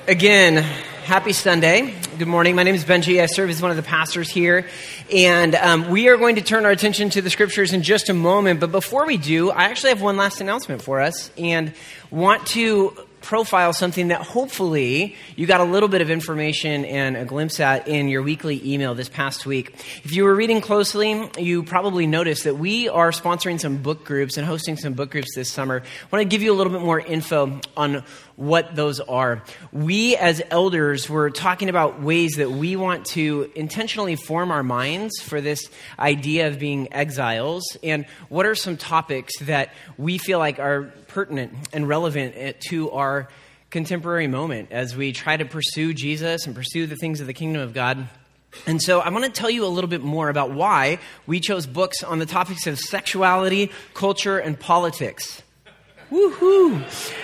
Again, happy Sunday. Good morning. My name is Benji. I serve as one of the pastors here. And we are going to turn our attention to the scriptures in just a moment. But before we do, I actually have one last announcement for us and want to profile something that hopefully you got a little bit of information and a glimpse at in your weekly email this past week. If you were reading closely, you probably noticed that we are sponsoring some book groups and hosting some book groups this summer. I want to give you a little bit more info on what those are. We as elders were talking about ways that we want to intentionally form our minds for this idea of being exiles, and what are some topics that we feel like are pertinent and relevant to our contemporary moment as we try to pursue Jesus and pursue the things of the kingdom of God. And so I want to tell you a little bit more about why we chose books on the topics of sexuality, culture, and politics. Woohoo!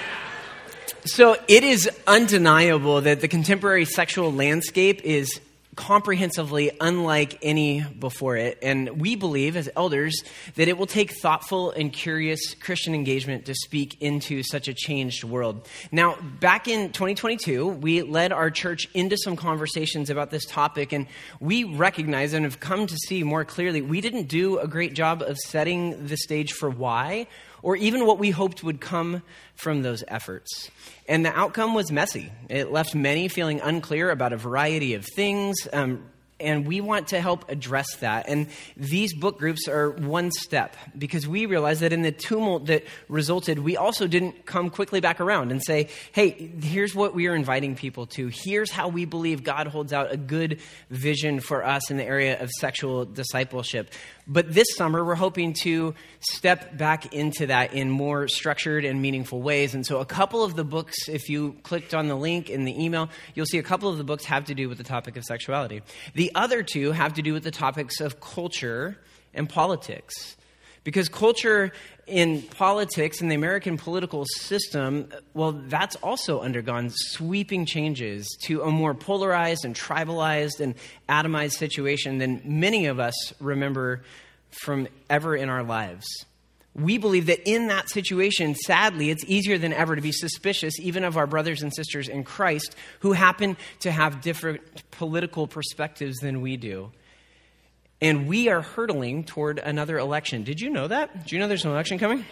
So it is undeniable that the contemporary sexual landscape is comprehensively unlike any before it. And we believe as elders that it will take thoughtful and curious Christian engagement to speak into such a changed world. Now, back in 2022, we led our church into some conversations about this topic, and we recognize and have come to see more clearly we didn't do a great job of setting the stage for why, or even what we hoped would come from those efforts. And the outcome was messy. It left many feeling unclear about a variety of things, and we want to help address that. And these book groups are one step, because we realize that in the tumult that resulted, we also didn't come quickly back around and say, hey, here's what we are inviting people to. Here's how we believe God holds out a good vision for us in the area of sexual discipleship. But this summer, we're hoping to step back into that in more structured and meaningful ways. And so a couple of the books, if you clicked on the link in the email, you'll see a couple of the books have to do with the topic of sexuality. The other two have to do with the topics of culture and politics. Because culture in politics and the American political system, well, that's also undergone sweeping changes to a more polarized and tribalized and atomized situation than many of us remember from ever in our lives. We believe that in that situation, sadly, it's easier than ever to be suspicious even of our brothers and sisters in Christ who happen to have different political perspectives than we do. And we are hurtling toward another election. Did you know that? Did you know there's an election coming?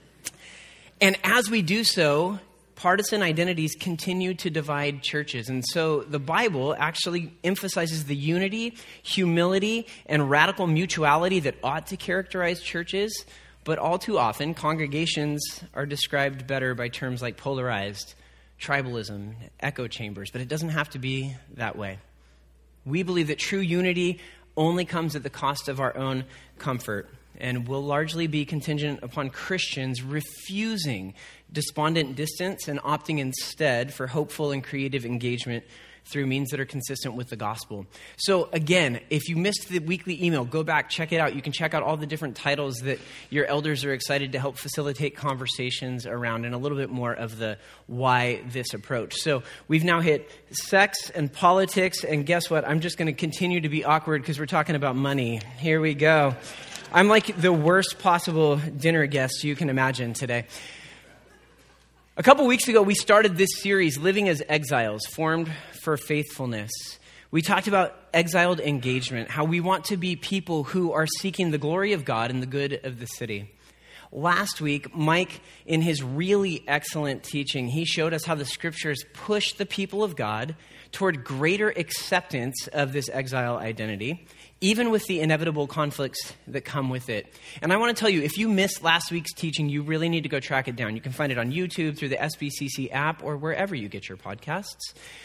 And as we do so, partisan identities continue to divide churches. And so the Bible actually emphasizes the unity, humility, and radical mutuality that ought to characterize churches. But all too often, congregations are described better by terms like polarized, tribalism, echo chambers. But it doesn't have to be that way. We believe that true unity only comes at the cost of our own comfort, and will largely be contingent upon Christians refusing despondent distance and opting instead for hopeful and creative engagement through means that are consistent with the gospel. So again, if you missed the weekly email, go back, check it out. You can check out all the different titles that your elders are excited to help facilitate conversations around, and a little bit more of the why this approach. So we've now hit sex and politics, and guess what? I'm just going to continue to be awkward because we're talking about money. Here we go. I'm like the worst possible dinner guest you can imagine today. A couple weeks ago, we started this series, Living as Exiles, Formed for Faithfulness. We talked about exiled engagement, how we want to be people who are seeking the glory of God and the good of the city. Last week, Mike, in his really excellent teaching, he showed us how the scriptures push the people of God toward greater acceptance of this exile identity, even with the inevitable conflicts that come with it. And I want to tell you, if you missed last week's teaching, you really need to go track it down. You can find it on YouTube, through the SBCC app, or wherever you get your podcasts.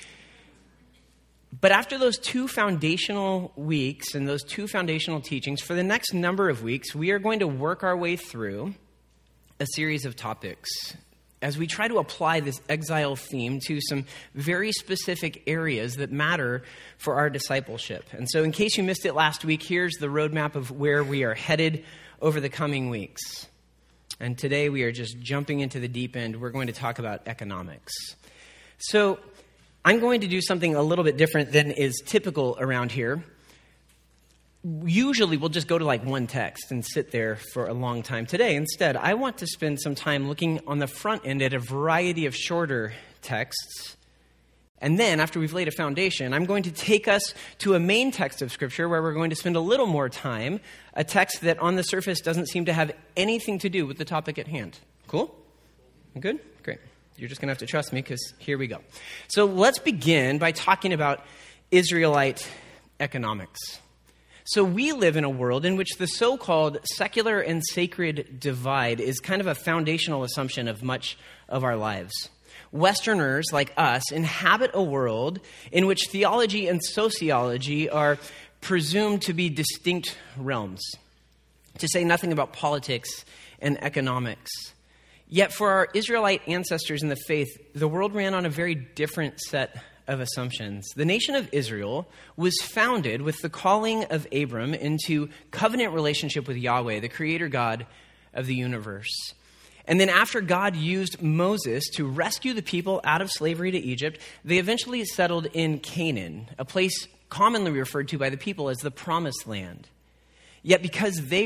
But after those two foundational weeks and those two foundational teachings, for the next number of weeks, we are going to work our way through a series of topics as we try to apply this exile theme to some very specific areas that matter for our discipleship. And so in case you missed it last week, here's the roadmap of where we are headed over the coming weeks. And today we are just jumping into the deep end. We're going to talk about economics. So I'm going to do something a little bit different than is typical around here. Usually we'll just go to like one text and sit there for a long time. Today, instead, I want to spend some time looking on the front end at a variety of shorter texts And then, after we've laid a foundation, I'm going to take us to a main text of Scripture where we're going to spend a little more time, a text that on the surface doesn't seem to have anything to do with the topic at hand. Cool? Good? Great. You're just going to have to trust me because here we go. So let's begin by talking about Israelite economics. So we live in a world in which the so-called secular and sacred divide is kind of a foundational assumption of much of our lives. Westerners like us inhabit a world in which theology and sociology are presumed to be distinct realms, to say nothing about politics and economics. Yet for our Israelite ancestors in the faith, the world ran on a very different set of assumptions. The nation of Israel was founded with the calling of Abram into covenant relationship with Yahweh, the creator God of the universe. And then after God used Moses to rescue the people out of slavery to Egypt, they eventually settled in Canaan, a place commonly referred to by the people as the Promised Land. Yet because they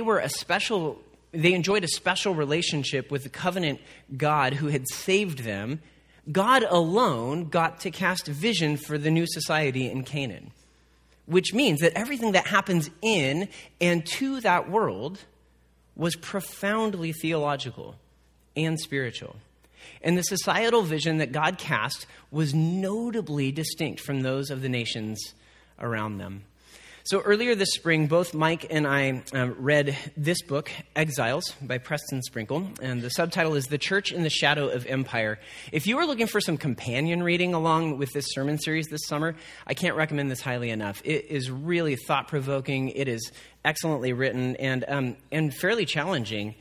enjoyed a special relationship with the covenant God who had saved them, God alone got to cast vision for the new society in Canaan, which means that everything that happens in and to that world was profoundly theological and spiritual. And the societal vision that God cast was notably distinct from those of the nations around them. So earlier this spring, both Mike and I read this book, Exiles, by Preston Sprinkle, and the subtitle is The Church in the Shadow of Empire. If you are looking for some companion reading along with this sermon series this summer, I can't recommend this highly enough. It is really thought-provoking. It is excellently written and fairly challenging.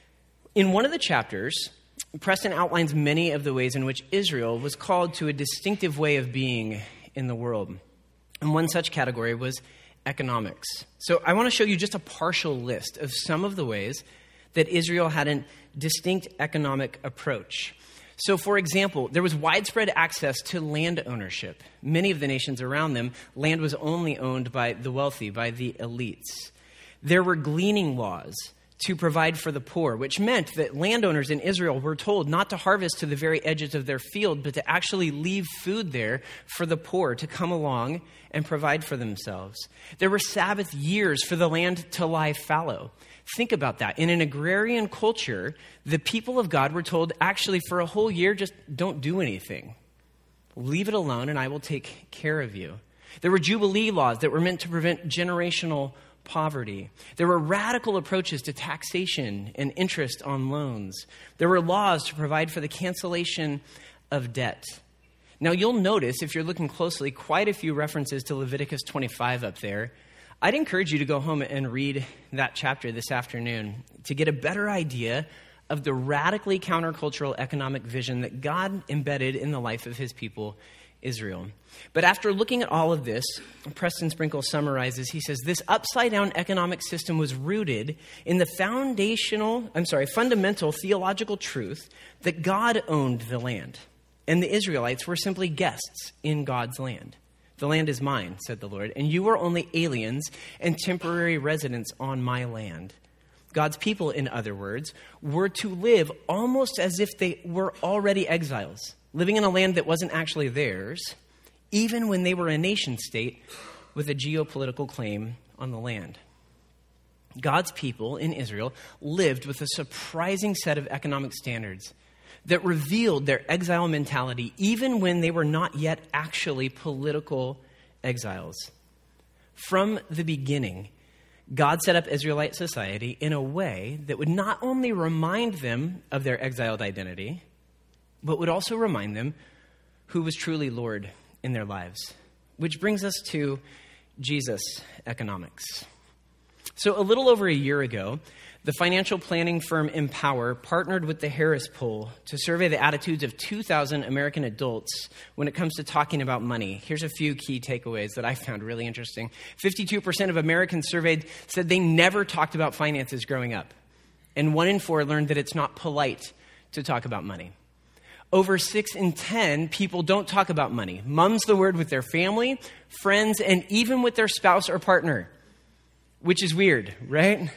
In one of the chapters, Preston outlines many of the ways in which Israel was called to a distinctive way of being in the world. And one such category was economics. So I want to show you just a partial list of some of the ways that Israel had a distinct economic approach. So, for example, there was widespread access to land ownership. Many of the nations around them, land was only owned by the wealthy, by the elites. There were gleaning laws to provide for the poor, which meant that landowners in Israel were told not to harvest to the very edges of their field, but to actually leave food there for the poor to come along and provide for themselves. There were Sabbath years for the land to lie fallow. Think about that. In an agrarian culture, the people of God were told, actually, for a whole year, just don't do anything. Leave it alone, and I will take care of you. There were Jubilee laws that were meant to prevent generational poverty. There were radical approaches to taxation and interest on loans. There were laws to provide for the cancellation of debt. Now, you'll notice, if you're looking closely, quite a few references to Leviticus 25 up there. I'd encourage you to go home and read that chapter this afternoon to get a better idea of the radically countercultural economic vision that God embedded in the life of his people, Israel. But after looking at all of this, Preston Sprinkle summarizes, he says, this upside-down economic system was rooted in the fundamental theological truth that God owned the land, and the Israelites were simply guests in God's land. The land is mine, said the Lord, and you are only aliens and temporary residents on my land. God's people, in other words, were to live almost as if they were already exiles, living in a land that wasn't actually theirs, even when they were a nation state with a geopolitical claim on the land. God's people in Israel lived with a surprising set of economic standards that revealed their exile mentality, even when they were not yet actually political exiles. From the beginning, God set up Israelite society in a way that would not only remind them of their exiled identity, but would also remind them who was truly Lord in their lives. Which brings us to Jesus economics. So a little over a year ago, the financial planning firm Empower partnered with the Harris Poll to survey the attitudes of 2,000 American adults when it comes to talking about money. Here's a few key takeaways that I found really interesting. 52% of Americans surveyed said they never talked about finances growing up. And 1 in 4 learned that it's not polite to talk about money. Over 6 in 10 people don't talk about money. Mum's the word with their family, friends, and even with their spouse or partner, which is weird, right?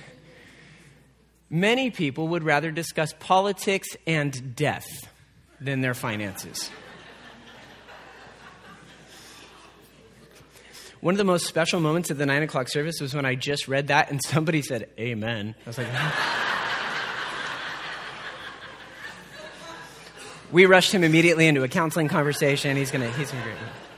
Many people would rather discuss politics and death than their finances. One of the most special moments of the 9 o'clock service was when I just read that and somebody said, amen. I was like, we rushed him immediately into a counseling conversation. He's gonna be great.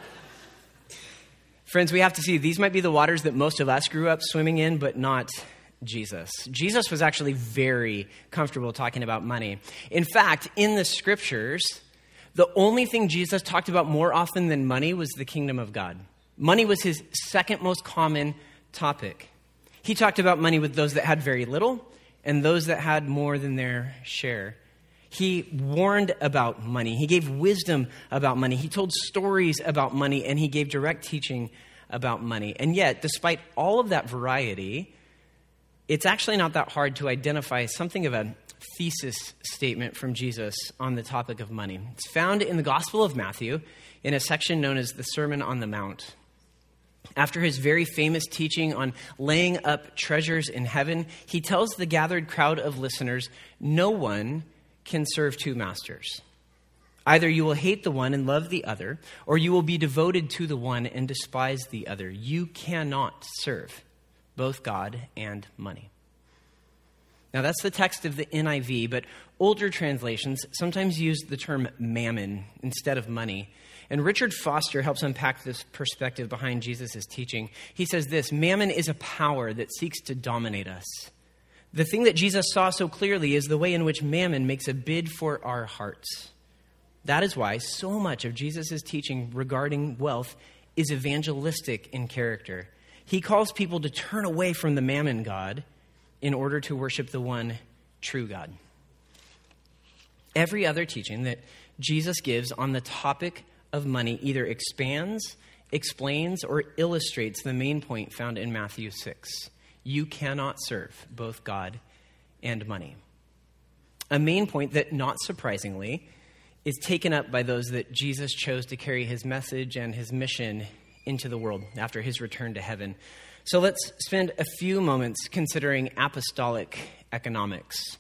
Friends, we have to see these might be the waters that most of us grew up swimming in, but not Jesus. Jesus was actually very comfortable talking about money. In fact, in the scriptures, the only thing Jesus talked about more often than money was the kingdom of God. Money was his second most common topic. He talked about money with those that had very little and those that had more than their share. He warned about money. He gave wisdom about money. He told stories about money, and he gave direct teaching about money. And yet, despite all of that variety, it's actually not that hard to identify something of a thesis statement from Jesus on the topic of money. It's found in the Gospel of Matthew in a section known as the Sermon on the Mount. After his very famous teaching on laying up treasures in heaven, he tells the gathered crowd of listeners, no one can serve two masters. Either you will hate the one and love the other, or you will be devoted to the one and despise the other. You cannot serve both God and money. Now that's the text of the NIV, but older translations sometimes use the term mammon instead of money. And Richard Foster helps unpack this perspective behind Jesus' teaching. He says this: mammon is a power that seeks to dominate us. The thing that Jesus saw so clearly is the way in which mammon makes a bid for our hearts. That is why so much of Jesus' teaching regarding wealth is evangelistic in character. He calls people to turn away from the mammon god in order to worship the one true God. Every other teaching that Jesus gives on the topic of money either expands, explains, or illustrates the main point found in Matthew 6. You cannot serve both God and money. A main point that, not surprisingly, is taken up by those that Jesus chose to carry his message and his mission into the world after his return to heaven. So let's spend a few moments considering apostolic economics.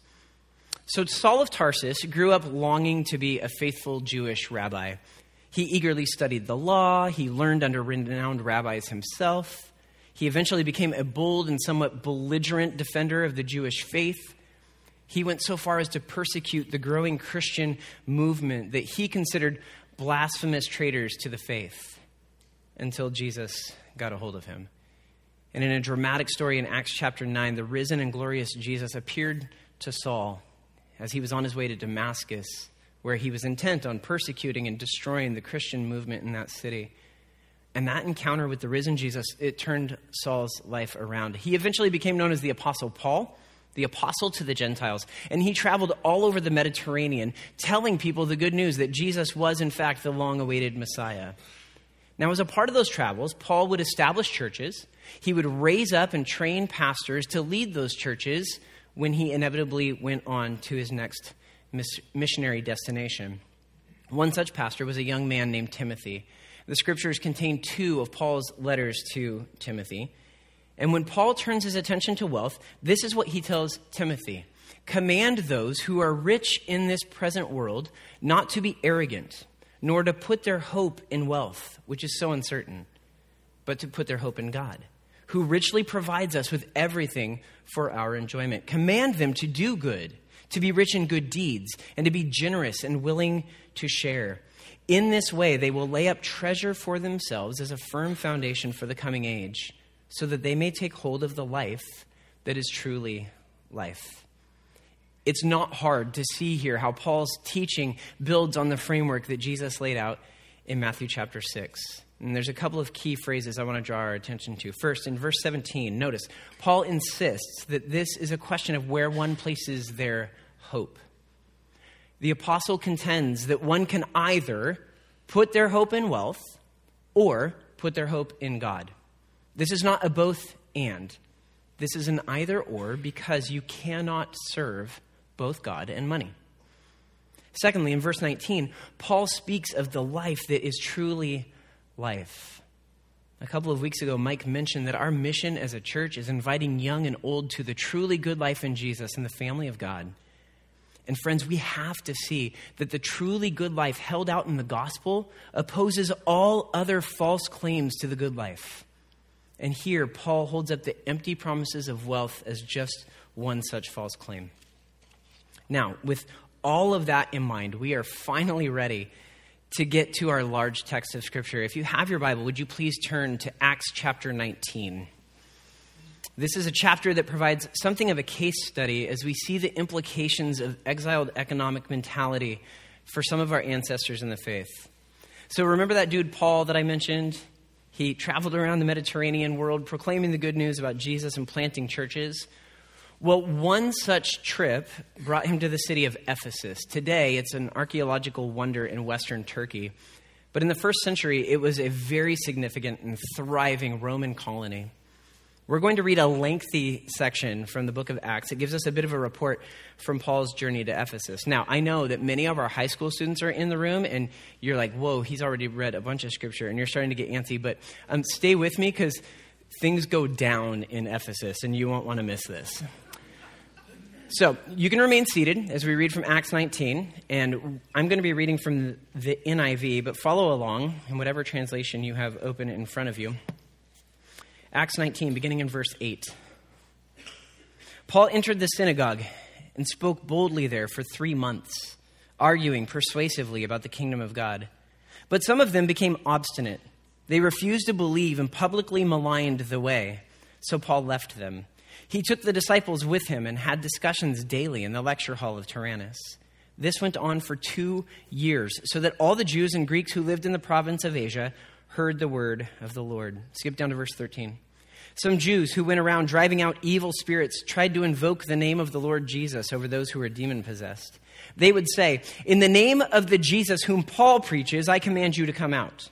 So Saul of Tarsus grew up longing to be a faithful Jewish rabbi. He eagerly studied the law. He learned under renowned rabbis himself. He eventually became a bold and somewhat belligerent defender of the Jewish faith. He went so far as to persecute the growing Christian movement that he considered blasphemous traitors to the faith until Jesus got a hold of him. And in a dramatic story in Acts chapter 9, the risen and glorious Jesus appeared to Saul as he was on his way to Damascus, where he was intent on persecuting and destroying the Christian movement in that city. And that encounter with the risen Jesus, it turned Saul's life around. He eventually became known as the Apostle Paul, the apostle to the Gentiles. And he traveled all over the Mediterranean, telling people the good news that Jesus was, in fact, the long-awaited Messiah. Now, as a part of those travels, Paul would establish churches. He would raise up and train pastors to lead those churches when he inevitably went on to his next missionary destination. One such pastor was a young man named Timothy. The scriptures contain 2 of Paul's letters to Timothy. And when Paul turns his attention to wealth, this is what he tells Timothy. Command those who are rich in this present world not to be arrogant, nor to put their hope in wealth, which is so uncertain, but to put their hope in God, who richly provides us with everything for our enjoyment. Command them to do good, to be rich in good deeds, and to be generous and willing to share. In this way, they will lay up treasure for themselves as a firm foundation for the coming age, so that they may take hold of the life that is truly life. It's not hard to see here how Paul's teaching builds on the framework that Jesus laid out in Matthew chapter 6. And there's a couple of key phrases I want to draw our attention to. First, in verse 17, notice, Paul insists that this is a question of where one places their hope. The apostle contends that one can either put their hope in wealth or put their hope in God. This is not a both and. This is an either or, because you cannot serve both God and money. Secondly, in verse 19, Paul speaks of the life that is truly life. A couple of weeks ago, Mike mentioned that our mission as a church is inviting young and old to the truly good life in Jesus and the family of God. And friends, we have to see that the truly good life held out in the gospel opposes all other false claims to the good life. And here, Paul holds up the empty promises of wealth as just one such false claim. Now, with all of that in mind, we are finally ready to get to our large text of Scripture. If you have your Bible, would you please turn to Acts chapter 19? This is a chapter that provides something of a case study as we see the implications of exiled economic mentality for some of our ancestors in the faith. So remember that dude Paul that I mentioned? He traveled around the Mediterranean world proclaiming the good news about Jesus and planting churches. Well, one such trip brought him to the city of Ephesus. Today, it's an archaeological wonder in western Turkey. But in the first century, it was a very significant and thriving Roman colony. We're going to read a lengthy section from the book of Acts. It gives us a bit of a report from Paul's journey to Ephesus. Now, I know that many of our high school students are in the room, and you're like, whoa, he's already read a bunch of scripture, and you're starting to get antsy. But stay with me, because things go down in Ephesus, and you won't want to miss this. So you can remain seated as we read from Acts 19, and I'm going to be reading from the NIV, but follow along in whatever translation you have open in front of you. Acts 19, beginning in verse 8. Paul entered the synagogue and spoke boldly there for 3 months, arguing persuasively about the kingdom of God. But some of them became obstinate. They refused to believe and publicly maligned the way, so Paul left them. He took the disciples with him and had discussions daily in the lecture hall of Tyrannus. This went on for 2 years, so that all the Jews and Greeks who lived in the province of Asia heard the word of the Lord. Skip down to verse 13. Some Jews who went around driving out evil spirits tried to invoke the name of the Lord Jesus over those who were demon-possessed. They would say, "In the name of the Jesus whom Paul preaches, I command you to come out."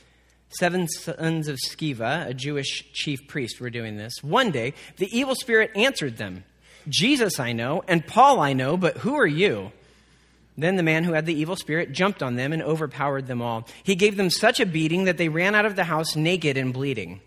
7 sons of Sceva, a Jewish chief priest, were doing this. One day, the evil spirit answered them, "Jesus I know, and Paul I know, but who are you?" Then the man who had the evil spirit jumped on them and overpowered them all. He gave them such a beating that they ran out of the house naked and bleeding.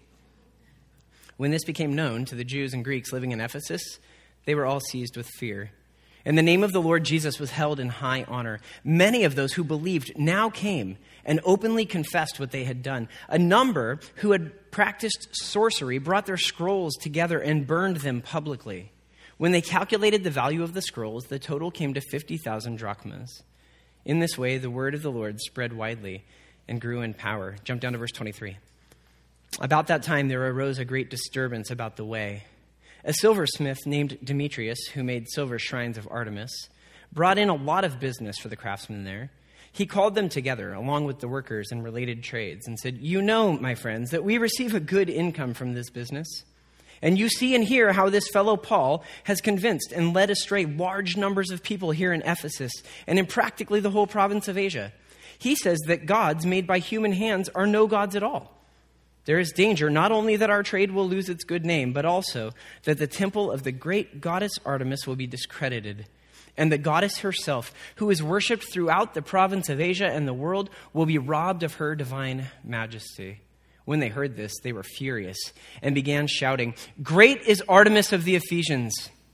When this became known to the Jews and Greeks living in Ephesus, they were all seized with fear. And the name of the Lord Jesus was held in high honor. Many of those who believed now came and openly confessed what they had done. A number who had practiced sorcery brought their scrolls together and burned them publicly. When they calculated the value of the scrolls, the total came to 50,000 drachmas. In this way, the word of the Lord spread widely and grew in power. Jump down to verse 23. About that time, there arose a great disturbance about the way. A silversmith named Demetrius, who made silver shrines of Artemis, brought in a lot of business for the craftsmen there. He called them together, along with the workers in related trades, and said, "You know, my friends, that we receive a good income from this business. And you see and hear how this fellow Paul has convinced and led astray large numbers of people here in Ephesus and in practically the whole province of Asia. He says that gods made by human hands are no gods at all. There is danger not only that our trade will lose its good name, but also that the temple of the great goddess Artemis will be discredited. And the goddess herself, who is worshipped throughout the province of Asia and the world, will be robbed of her divine majesty." When they heard this, they were furious and began shouting, "Great is Artemis of the Ephesians!"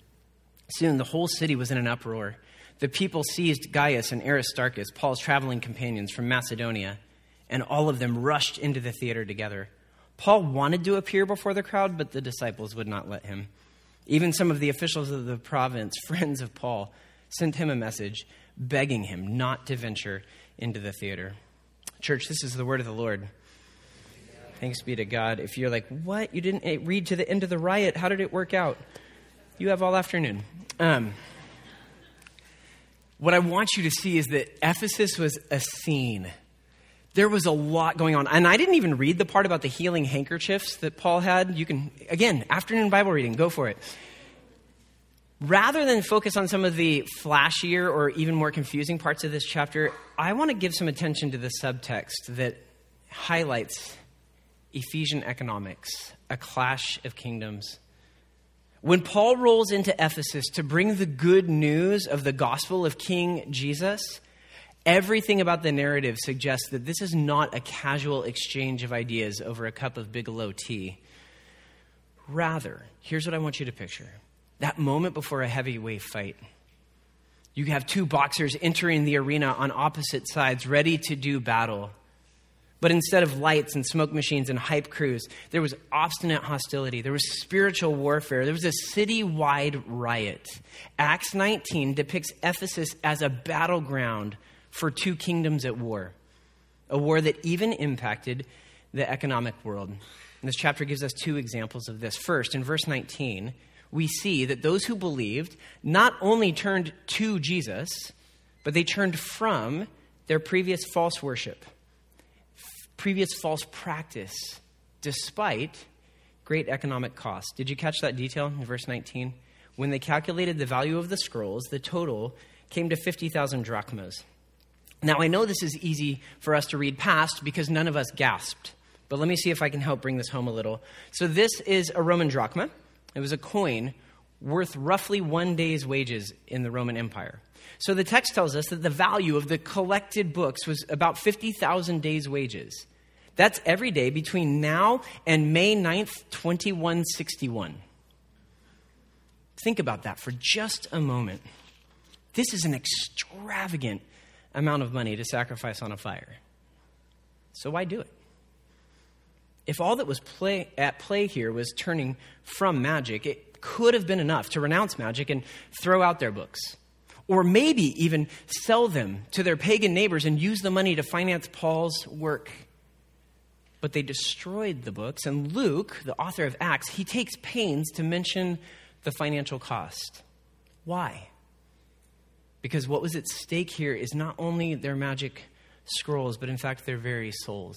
Soon the whole city was in an uproar. The people seized Gaius and Aristarchus, Paul's traveling companions from Macedonia, and all of them rushed into the theater together. Paul wanted to appear before the crowd, but the disciples would not let him. Even some of the officials of the province, friends of Paul, sent him a message begging him not to venture into the theater. Church, this is the word of the Lord. Thanks be to God. If you're like, what? You didn't read to the end of the riot. How did it work out? You have all afternoon. What I want you to see is that Ephesus was a scene. There was a lot going on. And I didn't even read the part about the healing handkerchiefs that Paul had. You can, again, afternoon Bible reading, go for it. Rather than focus on some of the flashier or even more confusing parts of this chapter, I want to give some attention to the subtext that highlights Ephesian economics, a clash of kingdoms. When Paul rolls into Ephesus to bring the good news of the gospel of King Jesus, everything about the narrative suggests that this is not a casual exchange of ideas over a cup of Bigelow tea. Rather, here's what I want you to picture. That moment before a heavyweight fight. You have two boxers entering the arena on opposite sides, ready to do battle. But instead of lights and smoke machines and hype crews, there was obstinate hostility. There was spiritual warfare. There was a city-wide riot. Acts 19 depicts Ephesus as a battleground for two kingdoms at war, a war that even impacted the economic world. And this chapter gives us two examples of this. First, in verse 19, we see that those who believed not only turned to Jesus, but they turned from their previous false worship, previous false practice, despite great economic cost. Did you catch that detail in verse 19? When they calculated the value of the scrolls, the total came to 50,000 drachmas. Now, I know this is easy for us to read past because none of us gasped, but let me see if I can help bring this home a little. So this is a Roman drachma. It was a coin worth roughly 1 day's wages in the Roman Empire. So the text tells us that the value of the collected books was about 50,000 days' wages. That's every day between now and May 9th, 2161. Think about that for just a moment. This is an extravagant amount of money to sacrifice on a fire. So why do it? If all that was at play here was turning from magic, it could have been enough to renounce magic and throw out their books. Or maybe even sell them to their pagan neighbors and use the money to finance Paul's work. But they destroyed the books, and Luke, the author of Acts, he takes pains to mention the financial cost. Why? Because what was at stake here is not only their magic scrolls, but in fact their very souls.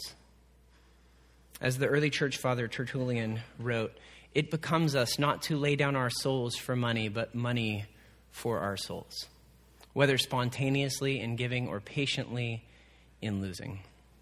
As the early church father Tertullian wrote, it becomes us not to lay down our souls for money, but money for our souls, whether spontaneously in giving or patiently in losing.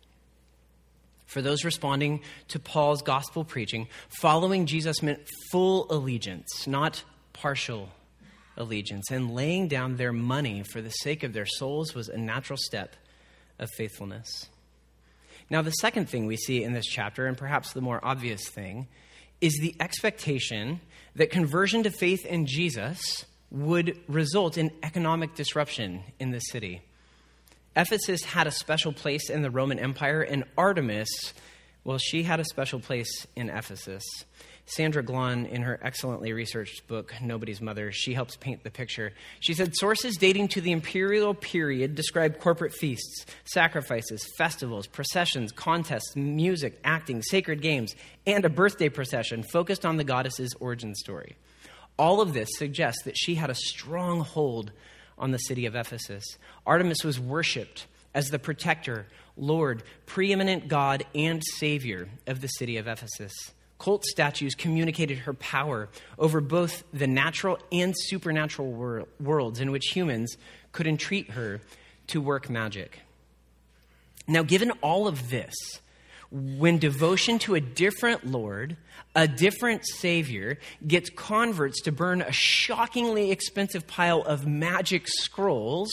For those responding to Paul's gospel preaching, following Jesus meant full allegiance, not partial allegiance, and laying down their money for the sake of their souls was a natural step of faithfulness. Now, the second thing we see in this chapter, and perhaps the more obvious thing, is the expectation that conversion to faith in Jesus would result in economic disruption in the city. Ephesus had a special place in the Roman Empire, and Artemis, well, she had a special place in Ephesus. Sandra Glahn, in her excellently researched book, Nobody's Mother, she helps paint the picture. She said, sources dating to the imperial period describe corporate feasts, sacrifices, festivals, processions, contests, music, acting, sacred games, and a birthday procession focused on the goddess's origin story. All of this suggests that she had a strong hold on the city of Ephesus. Artemis was worshipped as the protector, Lord, preeminent God, and Savior of the city of Ephesus. Cult statues communicated her power over both the natural and supernatural worlds in which humans could entreat her to work magic. Now, given all of this, when devotion to a different Lord, a different Savior, gets converts to burn a shockingly expensive pile of magic scrolls,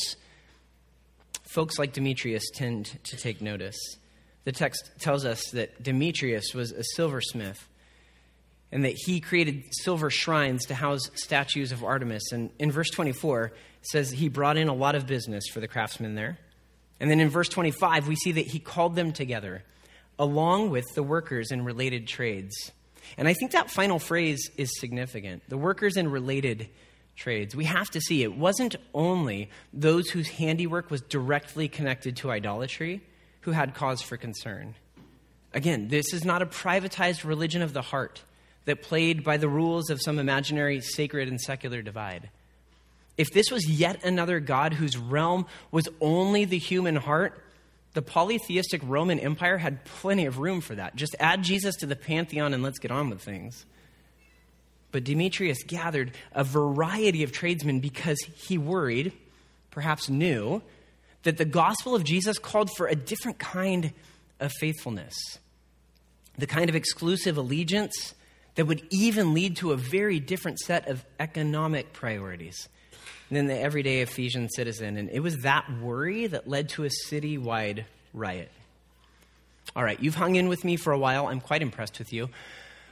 folks like Demetrius tend to take notice. The text tells us that Demetrius was a silversmith and that he created silver shrines to house statues of Artemis. And in verse 24, it says he brought in a lot of business for the craftsmen there. And then in verse 25, we see that he called them together, along with the workers in related trades. And I think that final phrase is significant. The workers in related trades. We have to see it wasn't only those whose handiwork was directly connected to idolatry who had cause for concern. Again, this is not a privatized religion of the heart that played by the rules of some imaginary sacred and secular divide. If this was yet another god whose realm was only the human heart, the polytheistic Roman Empire had plenty of room for that. Just add Jesus to the pantheon and let's get on with things. But Demetrius gathered a variety of tradesmen because he worried, perhaps knew, that the gospel of Jesus called for a different kind of faithfulness, the kind of exclusive allegiance that would even lead to a very different set of economic priorities than the everyday Ephesian citizen. And it was that worry that led to a city-wide riot. All right, you've hung in with me for a while. I'm quite impressed with you.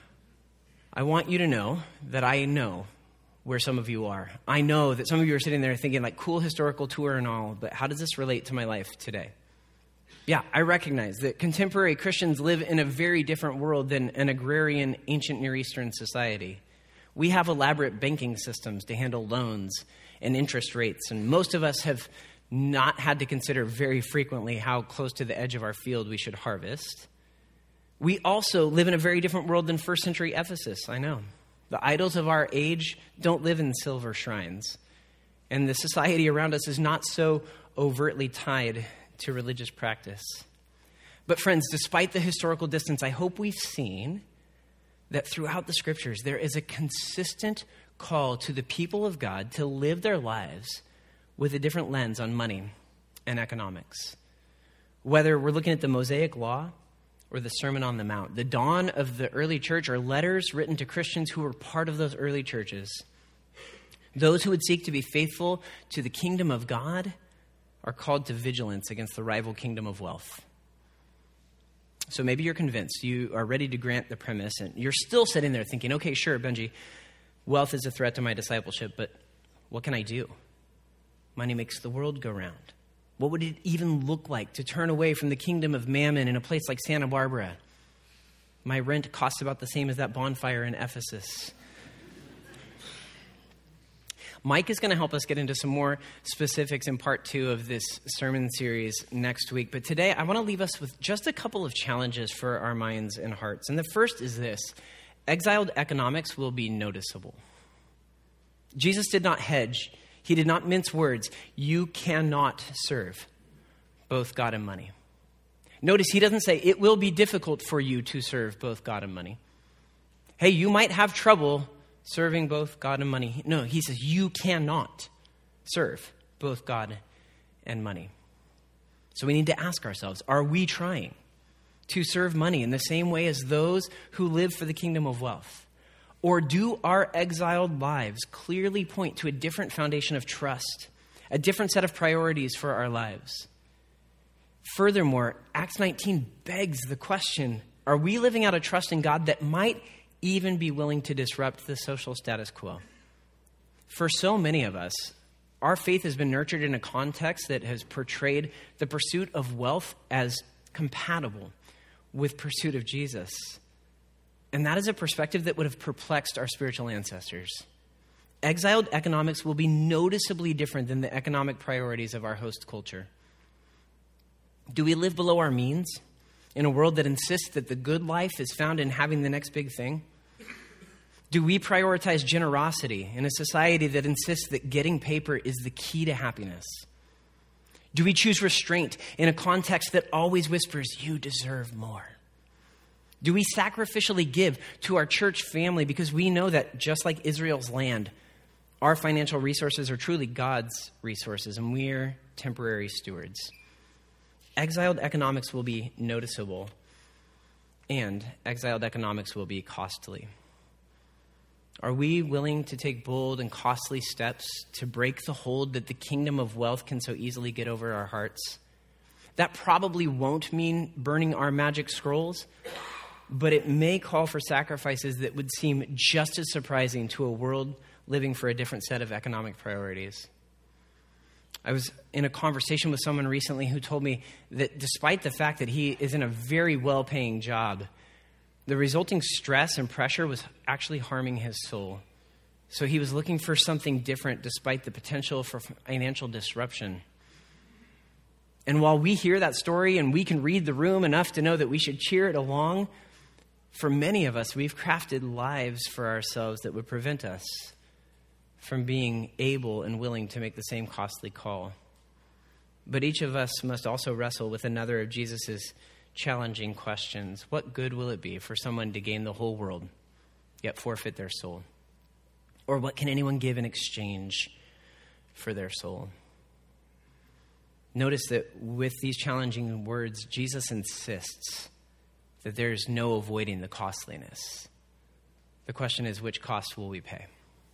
I want you to know that I know where some of you are. I know that some of you are sitting there thinking like cool historical tour and all, but how does this relate to my life today? Yeah, I recognize that contemporary Christians live in a very different world than an agrarian ancient Near Eastern society. We have elaborate banking systems to handle loans and interest rates, and most of us have not had to consider very frequently how close to the edge of our field we should harvest. We also live in a very different world than first century Ephesus, I know. The idols of our age don't live in silver shrines, and the society around us is not so overtly tied to religious practice. But friends, despite the historical distance, I hope we've seen that throughout the scriptures, there is a consistent call to the people of God to live their lives with a different lens on money and economics. Whether we're looking at the Mosaic Law or the Sermon on the Mount, the dawn of the early church are letters written to Christians who were part of those early churches. Those who would seek to be faithful to the kingdom of God are called to vigilance against the rival kingdom of wealth. So maybe you're convinced, you are ready to grant the premise, and you're still sitting there thinking, okay, sure, Benji, wealth is a threat to my discipleship, but what can I do? Money makes the world go round. What would it even look like to turn away from the kingdom of mammon in a place like Santa Barbara? My rent costs about the same as that bonfire in Ephesus. Mike is going to help us get into some more specifics in part 2 of this sermon series next week. But today, I want to leave us with just a couple of challenges for our minds and hearts. And the first is this: exiled economics will be noticeable. Jesus did not hedge. He did not mince words. You cannot serve both God and money. Notice he doesn't say it will be difficult for you to serve both God and money. Hey, you might have trouble serving both God and money. No, he says you cannot serve both God and money. So we need to ask ourselves, are we trying to serve money in the same way as those who live for the kingdom of wealth? Or do our exiled lives clearly point to a different foundation of trust, a different set of priorities for our lives? Furthermore, Acts 19 begs the question, are we living out a trust in God that might even be willing to disrupt the social status quo? For so many of us, our faith has been nurtured in a context that has portrayed the pursuit of wealth as compatible with pursuit of Jesus. And that is a perspective that would have perplexed our spiritual ancestors. Exiled economics will be noticeably different than the economic priorities of our host culture. Do we live below our means in a world that insists that the good life is found in having the next big thing? Do we prioritize generosity in a society that insists that getting paper is the key to happiness? Do we choose restraint in a context that always whispers, you deserve more? Do we sacrificially give to our church family because we know that just like Israel's land, our financial resources are truly God's resources and we're temporary stewards? Exiled economics will be noticeable, and exiled economics will be costly. Are we willing to take bold and costly steps to break the hold that the kingdom of wealth can so easily get over our hearts? That probably won't mean burning our magic scrolls, but it may call for sacrifices that would seem just as surprising to a world living for a different set of economic priorities. I was in a conversation with someone recently who told me that despite the fact that he is in a very well-paying job, the resulting stress and pressure was actually harming his soul. So he was looking for something different despite the potential for financial disruption. And while we hear that story and we can read the room enough to know that we should cheer it along, for many of us, we've crafted lives for ourselves that would prevent us from being able and willing to make the same costly call. But each of us must also wrestle with another of Jesus's challenging questions. What good will it be for someone to gain the whole world, yet forfeit their soul? Or what can anyone give in exchange for their soul? Notice that with these challenging words, Jesus insists that there is no avoiding the costliness. The question is, which cost will we pay?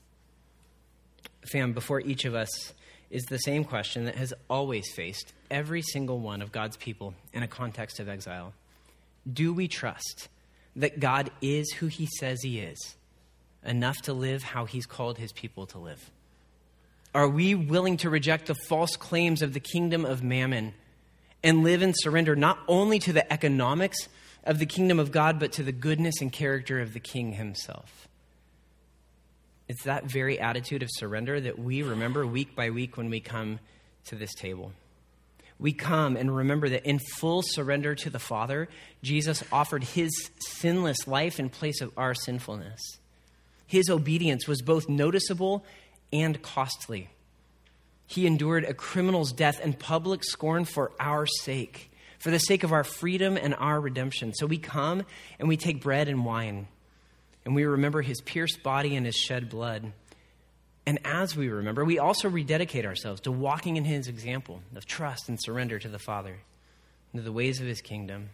Fam, before each of us is the same question that has always faced every single one of God's people in a context of exile. Do we trust that God is who he says he is, enough to live how he's called his people to live? Are we willing to reject the false claims of the kingdom of mammon and live in surrender not only to the economics of the kingdom of God, but to the goodness and character of the King himself. It's that very attitude of surrender that we remember week by week when we come to this table. We come and remember that in full surrender to the Father, Jesus offered his sinless life in place of our sinfulness. His obedience was both noticeable and costly. He endured a criminal's death and public scorn for our sake, for the sake of our freedom and our redemption. So we come and we take bread and wine, and we remember his pierced body and his shed blood. And as we remember, we also rededicate ourselves to walking in his example of trust and surrender to the Father, to the ways of his kingdom.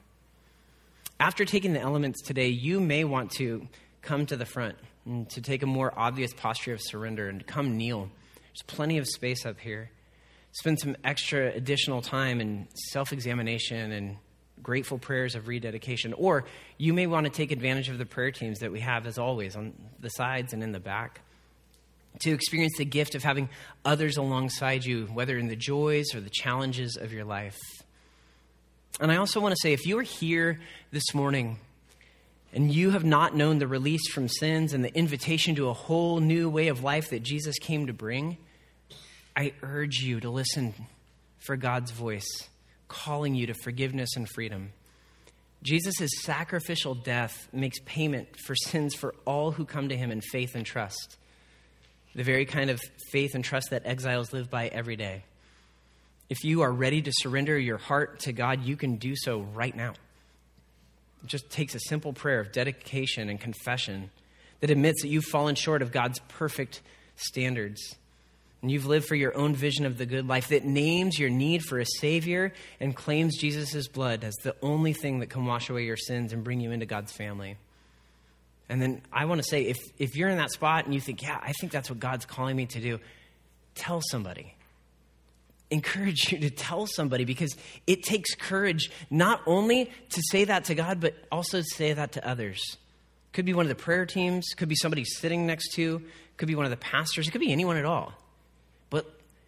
After taking the elements today, you may want to come to the front and to take a more obvious posture of surrender and come kneel. There's plenty of space up here. Spend some extra additional time in self-examination and grateful prayers of rededication. Or you may want to take advantage of the prayer teams that we have, as always, on the sides and in the back, to experience the gift of having others alongside you, whether in the joys or the challenges of your life. And I also want to say, if you are here this morning and you have not known the release from sins and the invitation to a whole new way of life that Jesus came to bring, I urge you to listen for God's voice calling you to forgiveness and freedom. Jesus' sacrificial death makes payment for sins for all who come to him in faith and trust. The very kind of faith and trust that exiles live by every day. If you are ready to surrender your heart to God, you can do so right now. It just takes a simple prayer of dedication and confession that admits that you've fallen short of God's perfect standards. And you've lived for your own vision of the good life that names your need for a Savior and claims Jesus' blood as the only thing that can wash away your sins and bring you into God's family. And then I want to say, if you're in that spot and you think, yeah, I think that's what God's calling me to do, tell somebody. Encourage you to tell somebody, because it takes courage not only to say that to God, but also to say that to others. Could be one of the prayer teams, could be somebody sitting next to you, could be one of the pastors, it could be anyone at all. But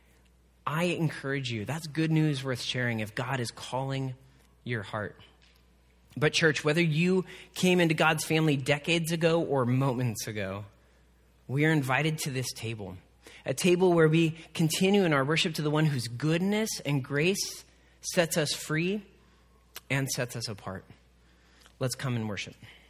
I encourage you, that's good news worth sharing if God is calling your heart. But church, whether you came into God's family decades ago or moments ago, we are invited to this table. A table where we continue in our worship to the one whose goodness and grace sets us free and sets us apart. Let's come and worship.